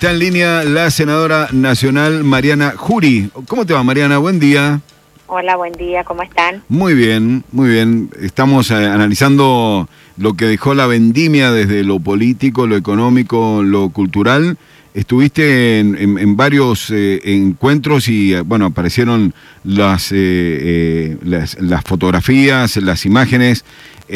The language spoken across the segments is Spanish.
está en línea la senadora nacional Mariana Jury. ¿Cómo te va, Mariana? Buen día. Hola, buen día, ¿cómo están? Muy bien, muy bien. Estamos analizando lo que dejó la vendimia desde lo político, lo económico, lo cultural. Estuviste en varios encuentros y, bueno, aparecieron las fotografías, las imágenes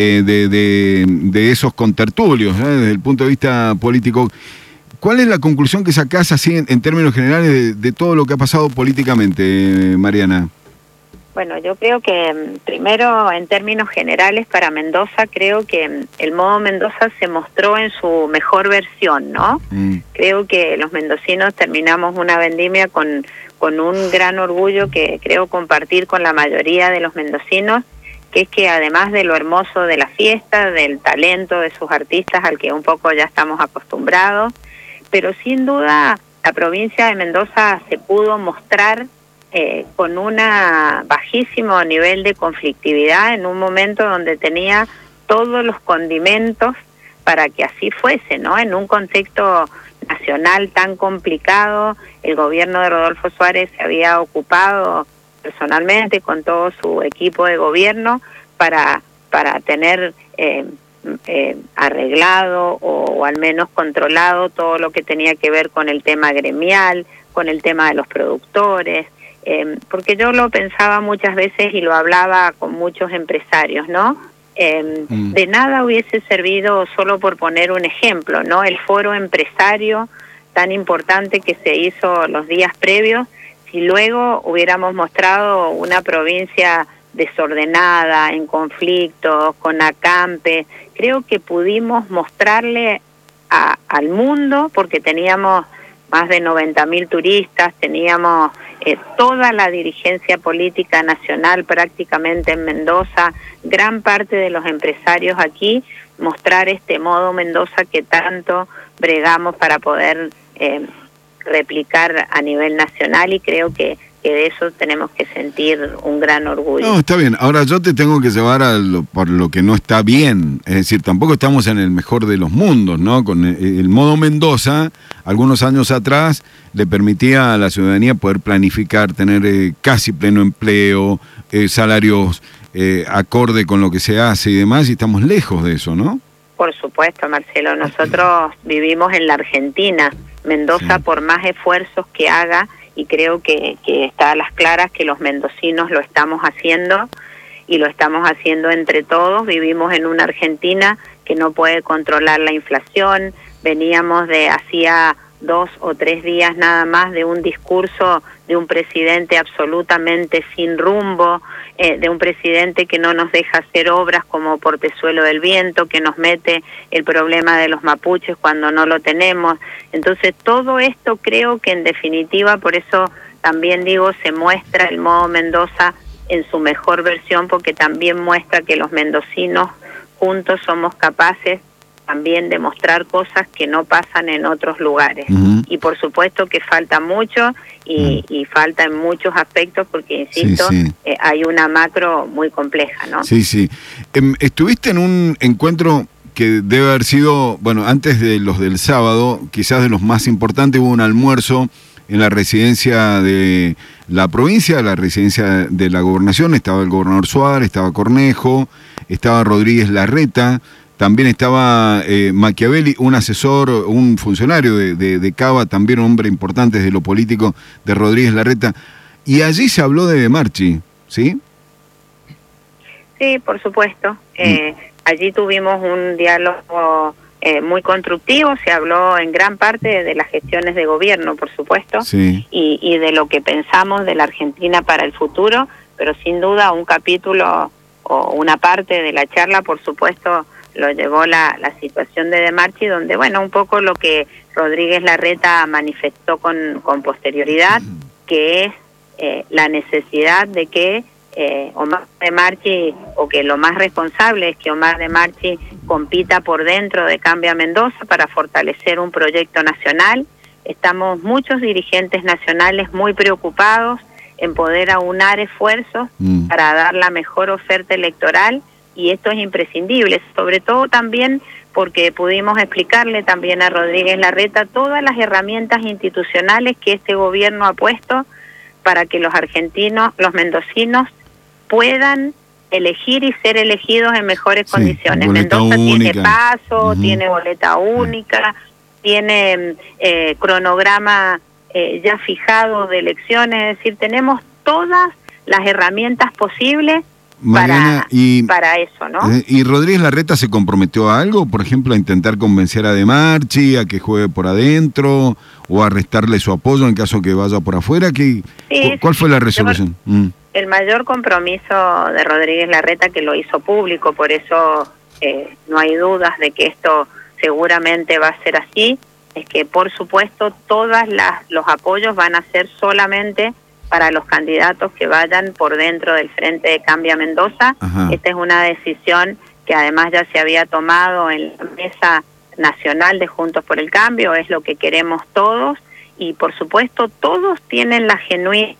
de esos contertulios, desde el punto de vista político. ¿Cuál es la conclusión que sacás así en términos generales de todo lo que ha pasado políticamente, Mariana? Bueno, yo creo que primero, en términos generales, para Mendoza, creo que el modo Mendoza se mostró en su mejor versión, ¿no? Creo que los mendocinos terminamos una vendimia con un gran orgullo que creo compartir con la mayoría de los mendocinos, que es que además de lo hermoso de la fiesta, del talento de sus artistas al que un poco ya estamos acostumbrados, pero sin duda la provincia de Mendoza se pudo mostrar con un bajísimo nivel de conflictividad en un momento donde tenía todos los condimentos para que así fuese, ¿no? En un contexto nacional tan complicado, el gobierno de Rodolfo Suárez se había ocupado personalmente con todo su equipo de gobierno para tener arreglado o al menos controlado todo lo que tenía que ver con el tema gremial, con el tema de los productores, porque yo lo pensaba muchas veces y lo hablaba con muchos empresarios, ¿no? De nada hubiese servido, solo por poner un ejemplo, ¿no? El foro empresario tan importante que se hizo los días previos, si luego hubiéramos mostrado una provincia desordenada, en conflictos, con acampe. Creo que pudimos mostrarle al mundo, porque teníamos más de 90.000 turistas, teníamos toda la dirigencia política nacional prácticamente en Mendoza, gran parte de los empresarios aquí, mostrar este modo Mendoza que tanto bregamos para poder replicar a nivel nacional, y creo que de eso tenemos que sentir un gran orgullo. No, está bien. Ahora yo te tengo que llevar por lo que no está bien. Es decir, tampoco estamos en el mejor de los mundos, ¿no? Con el modo Mendoza, algunos años atrás, le permitía a la ciudadanía poder planificar, tener casi pleno empleo, salarios acorde con lo que se hace y demás, y estamos lejos de eso, ¿no? Por supuesto, Marcelo. Nosotros vivimos en la Argentina. Mendoza, sí, por más esfuerzos que haga, y creo que está a las claras que los mendocinos lo estamos haciendo, y lo estamos haciendo entre todos. Vivimos en una Argentina que no puede controlar la inflación. Veníamos de hacía 2 o 3 días nada más de un discurso de un presidente absolutamente sin rumbo, de un presidente que no nos deja hacer obras como Portezuelo del Viento, que nos mete el problema de los mapuches cuando no lo tenemos. Entonces todo esto creo que en definitiva, por eso también digo, se muestra el modo Mendoza en su mejor versión, porque también muestra que los mendocinos juntos somos capaces también de mostrar cosas que no pasan en otros lugares. Y por supuesto que falta mucho y falta en muchos aspectos, porque insisto, sí, sí, hay una macro muy compleja, ¿no? Sí, sí. Estuviste en un encuentro que debe haber sido, bueno, antes de los del sábado, quizás de los más importantes. Hubo un almuerzo en la residencia de la provincia, la residencia de la gobernación. Estaba el gobernador Suárez, estaba Cornejo, estaba Rodríguez Larreta. También estaba Machiavelli, un asesor, un funcionario de Cava, también un hombre importante desde lo político, de Rodríguez Larreta. Y allí se habló de Marchi, ¿sí? Sí, por supuesto. Allí tuvimos un diálogo muy constructivo. Se habló en gran parte de las gestiones de gobierno, por supuesto, sí, y de lo que pensamos de la Argentina para el futuro, pero sin duda un capítulo o una parte de la charla, por supuesto, lo llevó la situación de Marchi, donde, bueno, un poco lo que Rodríguez Larreta manifestó con posterioridad, que es la necesidad de que Omar de Marchi, o que lo más responsable es que Omar de Marchi compita por dentro de Cambia Mendoza para fortalecer un proyecto nacional. Estamos muchos dirigentes nacionales muy preocupados en poder aunar esfuerzos para dar la mejor oferta electoral, y esto es imprescindible, sobre todo también porque pudimos explicarle también a Rodríguez Larreta todas las herramientas institucionales que este gobierno ha puesto para que los argentinos, los mendocinos, puedan elegir y ser elegidos en mejores condiciones. Mendoza tiene paso, tiene boleta única, tiene cronograma ya fijado de elecciones, es decir, tenemos todas las herramientas posibles, Mariana, para eso, ¿no? ¿Y Rodríguez Larreta se comprometió a algo? Por ejemplo, a intentar convencer a De Marchi, a que juegue por adentro, o a restarle su apoyo en caso que vaya por afuera. ¿Cuál fue la resolución? El mayor compromiso de Rodríguez Larreta, que lo hizo público, por eso no hay dudas de que esto seguramente va a ser así, es que por supuesto todos los apoyos van a ser solamente para los candidatos que vayan por dentro del Frente de Cambio a Mendoza. Ajá. Esta es una decisión que además ya se había tomado en la mesa nacional de Juntos por el Cambio, es lo que queremos todos, y por supuesto todos tienen las genuinas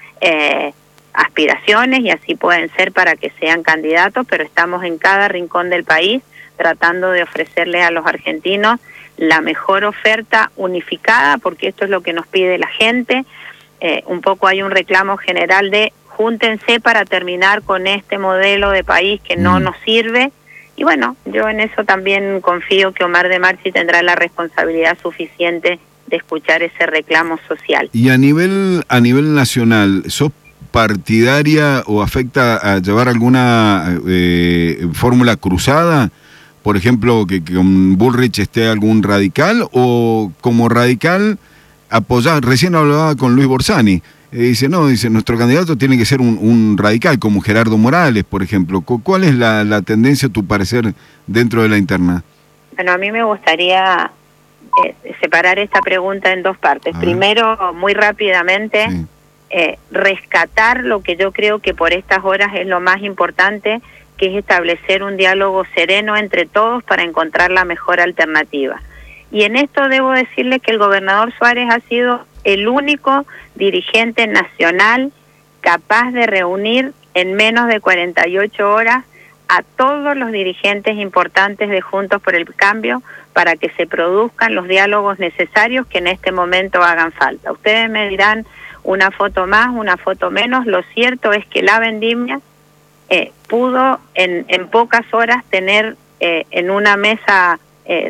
aspiraciones y así pueden ser para que sean candidatos, pero estamos en cada rincón del país tratando de ofrecerle a los argentinos la mejor oferta unificada, porque esto es lo que nos pide la gente. Un poco hay un reclamo general de júntense para terminar con este modelo de país que no nos sirve, y bueno, yo en eso también confío que Omar de Marchi tendrá la responsabilidad suficiente de escuchar ese reclamo social. Y a nivel nacional, ¿sos partidaria o afecta a llevar alguna fórmula cruzada? Por ejemplo, que con Bullrich esté algún radical, o como radical apoyar. Recién hablaba con Luis Borsani, dice nuestro candidato tiene que ser un radical, como Gerardo Morales, por ejemplo. ¿Cuál es la tendencia, a tu parecer, dentro de la interna? Bueno, a mí me gustaría separar esta pregunta en dos partes. Primero, muy rápidamente, rescatar lo que yo creo que por estas horas es lo más importante, que es establecer un diálogo sereno entre todos para encontrar la mejor alternativa. Y en esto debo decirle que el gobernador Suárez ha sido el único dirigente nacional capaz de reunir en menos de 48 horas a todos los dirigentes importantes de Juntos por el Cambio para que se produzcan los diálogos necesarios que en este momento hagan falta. Ustedes me dirán una foto más, una foto menos. Lo cierto es que la vendimia pudo en pocas horas tener en una mesa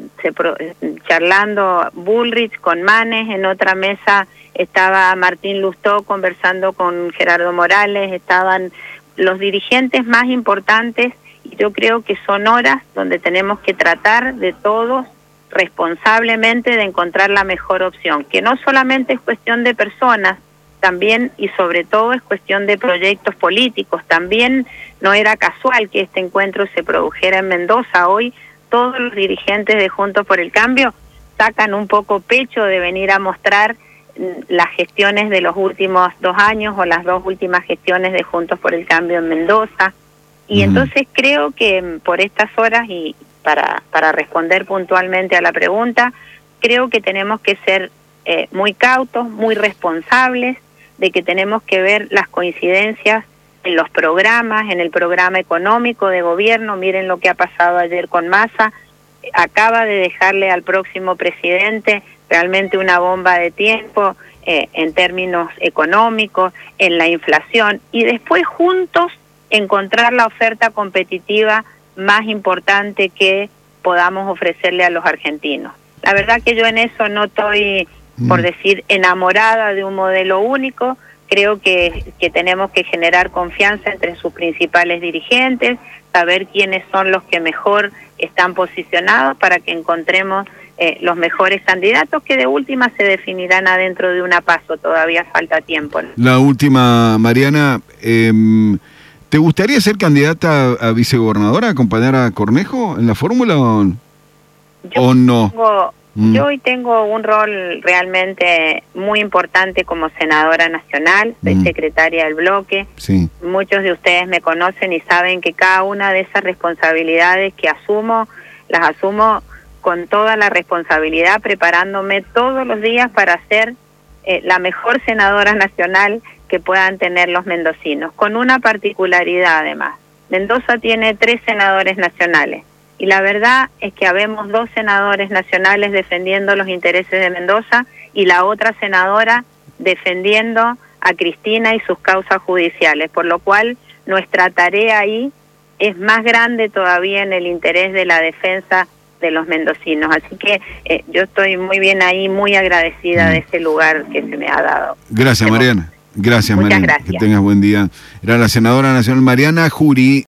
charlando Bullrich con Manes, en otra mesa estaba Martín Lustó conversando con Gerardo Morales, estaban los dirigentes más importantes, y yo creo que son horas donde tenemos que tratar de todos responsablemente de encontrar la mejor opción, que no solamente es cuestión de personas, también y sobre todo es cuestión de proyectos políticos. También no era casual que este encuentro se produjera en Mendoza. Hoy todos los dirigentes de Juntos por el Cambio sacan un poco pecho de venir a mostrar las gestiones de los últimos 2 años o las 2 últimas gestiones de Juntos por el Cambio en Mendoza. Y entonces creo que por estas horas, y para responder puntualmente a la pregunta, creo que tenemos que ser muy cautos, muy responsables, de que tenemos que ver las coincidencias en los programas, en el programa económico de gobierno. Miren lo que ha pasado ayer con Massa, acaba de dejarle al próximo presidente realmente una bomba de tiempo en términos económicos, en la inflación, y después juntos encontrar la oferta competitiva más importante que podamos ofrecerle a los argentinos. La verdad que yo en eso no estoy, por decir, enamorada de un modelo único. Creo que tenemos que generar confianza entre sus principales dirigentes, saber quiénes son los que mejor están posicionados para que encontremos los mejores candidatos, que de última se definirán adentro de una PASO, todavía falta tiempo, ¿no? La última, Mariana, ¿te gustaría ser candidata a vicegobernadora, acompañar a Cornejo en la fórmula o no? Yo hoy tengo un rol realmente muy importante como senadora nacional, soy secretaria del bloque. Sí. Muchos de ustedes me conocen y saben que cada una de esas responsabilidades que asumo, las asumo con toda la responsabilidad, preparándome todos los días para ser la mejor senadora nacional que puedan tener los mendocinos, con una particularidad además. Mendoza tiene 3 senadores nacionales, y la verdad es que habemos 2 senadores nacionales defendiendo los intereses de Mendoza y la otra senadora defendiendo a Cristina y sus causas judiciales, por lo cual nuestra tarea ahí es más grande todavía en el interés de la defensa de los mendocinos. Así que yo estoy muy bien ahí, muy agradecida de ese lugar que se me ha dado. Gracias, Mariana. Gracias, Muchas Mariana. gracias. Que tengas buen día. Era la senadora nacional Mariana Jury.